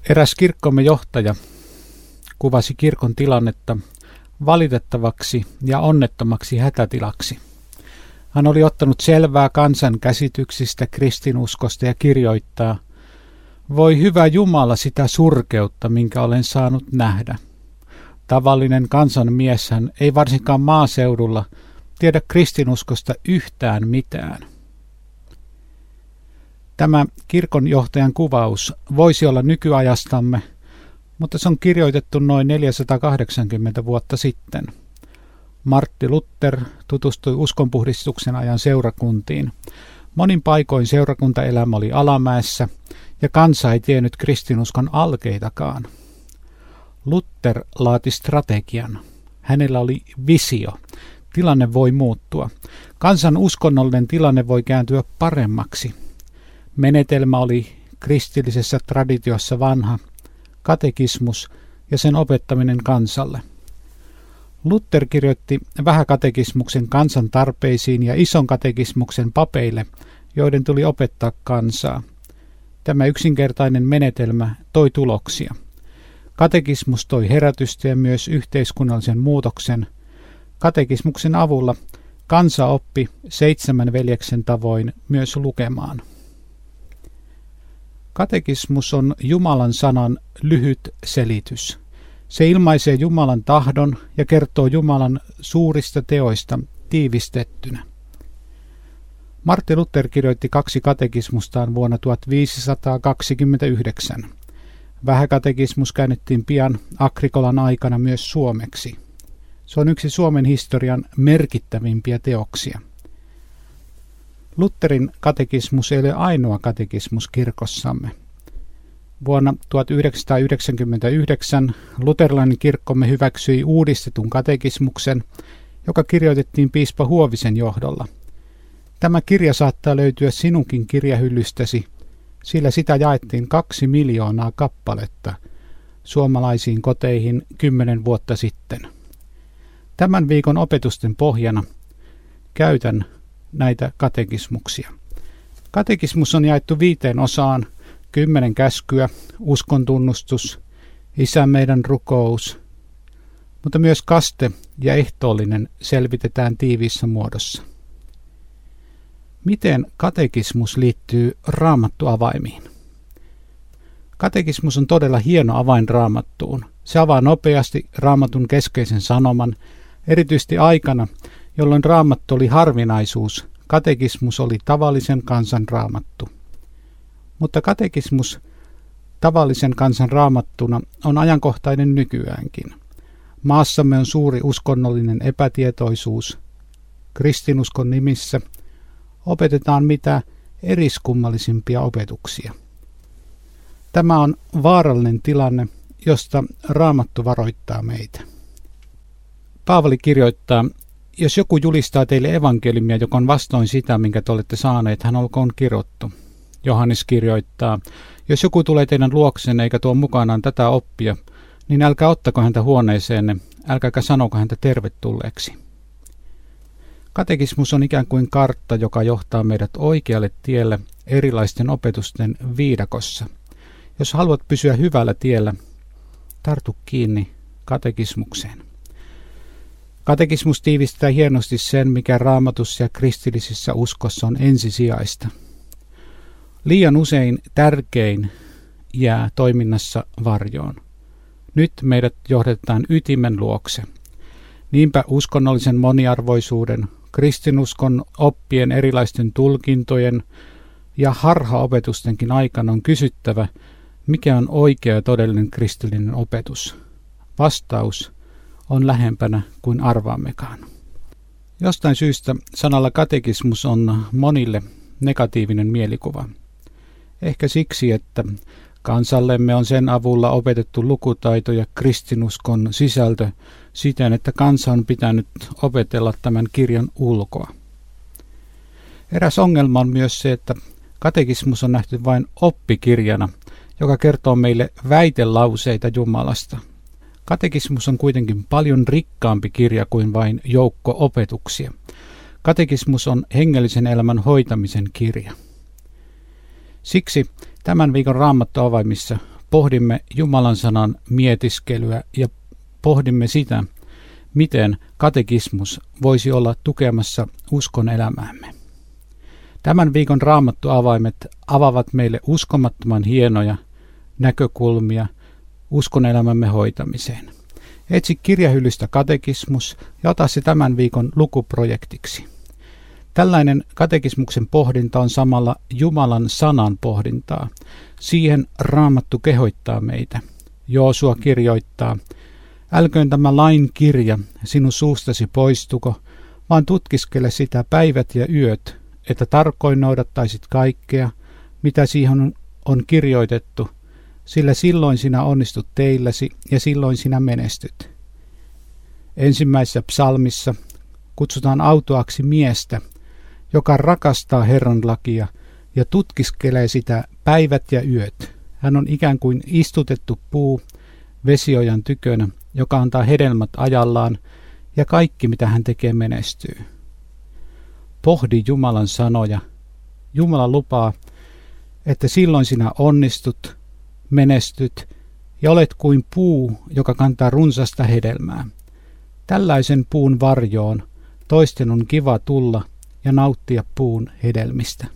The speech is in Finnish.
Eräs kirkkomme johtaja kuvasi kirkon tilannetta valitettavaksi ja onnettomaksi hätätilaksi. Hän oli ottanut selvää kansan käsityksistä kristinuskosta ja kirjoittaa: "Voi hyvä Jumala sitä surkeutta, minkä olen saanut nähdä. Tavallinen kansanmieshän ei varsinkaan maaseudulla tiedä kristinuskosta yhtään mitään." Tämä kirkonjohtajan kuvaus voisi olla nykyajastamme, mutta se on kirjoitettu noin 480 vuotta sitten. Martti Luther tutustui uskonpuhdistuksen ajan seurakuntiin. Monin paikoin seurakuntaelämä oli alamäessä ja kansa ei tiennyt kristinuskon alkeitakaan. Luther laati strategian. Hänellä oli visio. Tilanne voi muuttua. Kansan uskonnollinen tilanne voi kääntyä paremmaksi. Menetelmä oli kristillisessä traditiossa vanha katekismus ja sen opettaminen kansalle. Luther kirjoitti vähäkatekismuksen kansan tarpeisiin ja ison katekismuksen papeille, joiden tuli opettaa kansaa. Tämä yksinkertainen menetelmä toi tuloksia. Katekismus toi herätystä ja myös yhteiskunnallisen muutoksen. Katekismuksen avulla kansa oppi 7 veljeksen tavoin myös lukemaan. Katekismus on Jumalan sanan lyhyt selitys. Se ilmaisee Jumalan tahdon ja kertoo Jumalan suurista teoista tiivistettynä. Martti Luther kirjoitti 2 katekismustaan vuonna 1529. Vähäkatekismus käännettiin pian Agrikolan aikana myös suomeksi. Se on yksi Suomen historian merkittävimpiä teoksia. Lutherin katekismus ei ole ainoa katekismus kirkossamme. Vuonna 1999 luterilainen kirkkomme hyväksyi uudistetun katekismuksen, joka kirjoitettiin piispa Huovisen johdolla. Tämä kirja saattaa löytyä sinunkin kirjahyllystäsi, sillä sitä jaettiin 2 miljoonaa kappaletta suomalaisiin koteihin 10 vuotta sitten. Tämän viikon opetusten pohjana käytän näitä katekismuksia. Katekismus on jaettu 5 osaan: 10 käskyä, uskontunnustus, Isä meidän rukous, mutta myös kaste ja ehtoollinen selvitetään tiiviissä muodossa. Miten katekismus liittyy raamattuavaimiin? Katekismus on todella hieno avain raamattuun. Se avaa nopeasti raamatun keskeisen sanoman, erityisesti aikana, jolloin raamattu oli harvinaisuus. Katekismus oli tavallisen kansan raamattu. Mutta katekismus tavallisen kansan raamattuna on ajankohtainen nykyäänkin. Maassamme on suuri uskonnollinen epätietoisuus. Kristinuskon nimissä opetetaan mitä eriskummallisimpia opetuksia. Tämä on vaarallinen tilanne, josta Raamattu varoittaa meitä. Paavali kirjoittaa: "Jos joku julistaa teille evankeliumia, joka on vastoin sitä, minkä te olette saaneet, hän olkoon kirottu." Johannes kirjoittaa: "Jos joku tulee teidän luoksenne eikä tuo mukanaan tätä oppia, niin älkää ottako häntä huoneeseenne, älkääkä sanoko häntä tervetulleeksi." Katekismus on ikään kuin kartta, joka johtaa meidät oikealle tielle erilaisten opetusten viidakossa. Jos haluat pysyä hyvällä tiellä, tartu kiinni katekismukseen. Katekismus tiivistää hienosti sen, mikä Raamatussa ja kristillisissä uskossa on ensisijaista. Liian usein tärkein jää toiminnassa varjoon. Nyt meidät johdetaan ytimen luokse. Niinpä uskonnollisen moniarvoisuuden, kristinuskon oppien erilaisten tulkintojen ja harhaopetustenkin aikana on kysyttävä, mikä on oikea ja todellinen kristillinen opetus. Vastaus on lähempänä kuin arvaammekaan. Jostain syystä sanalla katekismus on monille negatiivinen mielikuva. Ehkä siksi, että kansallemme on sen avulla opetettu lukutaito ja kristinuskon sisältö siten, että kansa on pitänyt opetella tämän kirjan ulkoa. Eräs ongelma on myös se, että katekismus on nähty vain oppikirjana, joka kertoo meille väitelauseita Jumalasta. Katekismus on kuitenkin paljon rikkaampi kirja kuin vain joukko opetuksia. Katekismus on hengellisen elämän hoitamisen kirja. Siksi tämän viikon Raamattuavaimissa pohdimme Jumalan sanan mietiskelyä ja pohdimme sitä, miten katekismus voisi olla tukemassa uskon elämäämme. Tämän viikon Raamattu-avaimet avaavat meille uskomattoman hienoja näkökulmia uskon elämämme hoitamiseen. Etsi kirjahyllystä katekismus ja ota se tämän viikon lukuprojektiksi. Tällainen katekismuksen pohdinta on samalla Jumalan sanan pohdintaa. Siihen Raamattu kehottaa meitä. Joosua kirjoittaa, älköön tämä lain kirja sinun suustasi poistuko, vaan tutkiskele sitä päivät ja yöt, että tarkoin noudattaisit kaikkea, mitä siihen on kirjoitettu, sillä silloin sinä onnistut teilläsi ja silloin sinä menestyt. Ensimmäisessä psalmissa kutsutaan autoaksi miestä, joka rakastaa Herran lakia ja tutkiskelee sitä päivät ja yöt. Hän on ikään kuin istutettu puu vesiojan tykönä, joka antaa hedelmät ajallaan ja kaikki mitä hän tekee menestyy. Pohdi Jumalan sanoja. Jumala lupaa, että silloin sinä onnistut, menestyt ja olet kuin puu, joka kantaa runsasta hedelmää. Tällaisen puun varjoon toisten on kiva tulla ja nauttia puun hedelmistä.